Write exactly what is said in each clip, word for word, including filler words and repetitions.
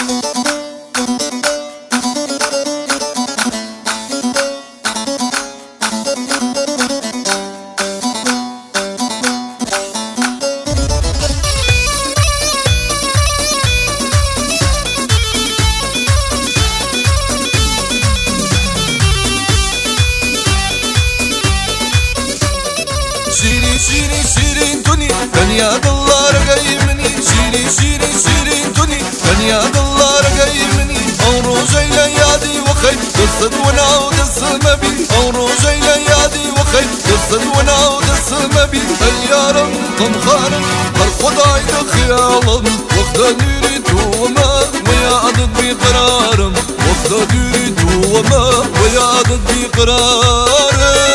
شيرين شيرين شيرين دني دنيا الله رقي مني شيرين شيرين شيرين دني دنيا الله رقي مني أوروجي ليادي وخي قصد ونا ودس المبي أوروجي ليادي وخي قصد ونا ودس المبي اليارم قمخارم هالخداي دخيالم وخدا ديريت وما ويا عدد بقرارم وخدا ديريت وما ويا عدد بقرارم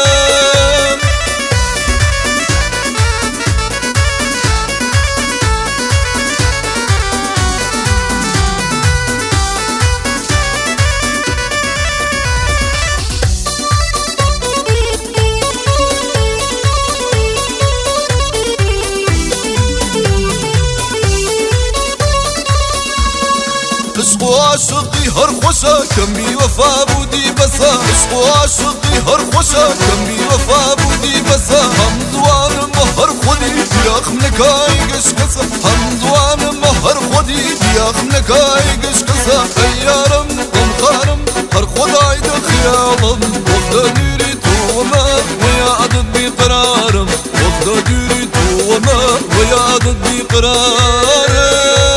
عشق وعاشقي هر خوشا كم بي وفا بودي بسا عشق وعاشقي هر خوشا كم بي وفا بودي بسا همدوان مهر خودي بياخ منكاي قش قسا همدوان مهر خودي بياخ منكاي قش قسا ايارم قمخارم هر خداي دخيالم وخدا ديري توما ويا عدد بقرارم وخدا ديري توما ويا عدد بقرارم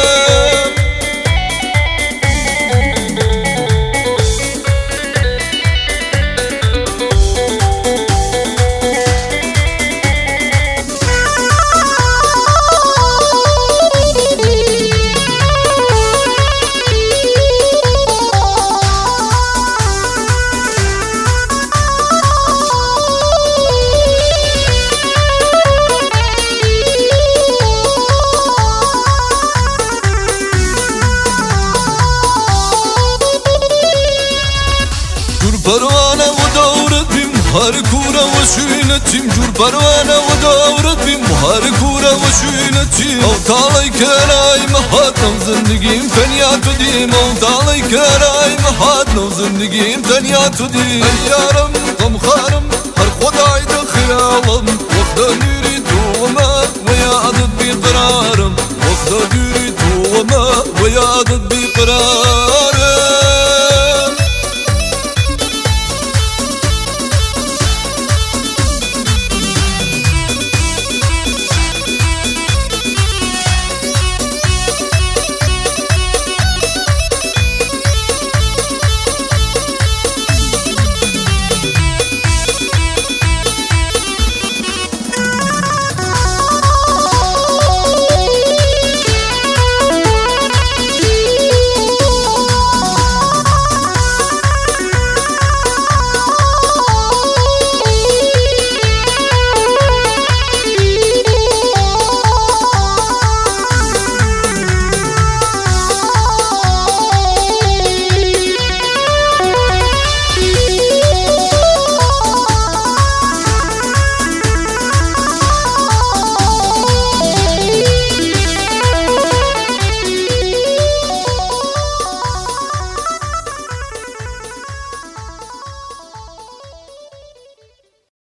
پروانه و دورت بیم هر کوره و شوینتیم جور پروانه و دورت بیم هر کوره و شوینتیم او تالی کرای مهات نو زندگیم تنیا تو دیم او تالی کرای مهات نو زندگیم تنیا تو دیم ایارم قمخارم هر خدای دخیالم وخدا دیری تو ما ویا عدد بقرارم وخدا دیری تو ما ویا عدد بقرارم